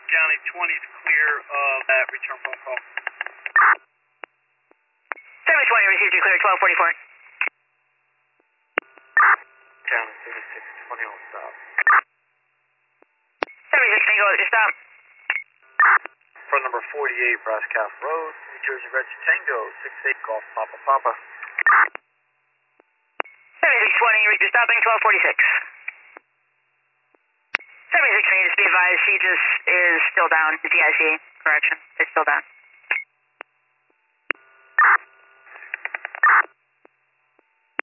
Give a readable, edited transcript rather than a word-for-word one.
County 20 is clear of that return phone call. 720 received you clear, 1244. County 3620 on stop. 76 Tango, just stop. Front number 48, Brass Calf Road, New Jersey Reggie Tango, 68 Golf Papa Papa. 7620, Reacher stopping, 1246. 76 just be advised, she just is still down, the DIC, correction, is still down.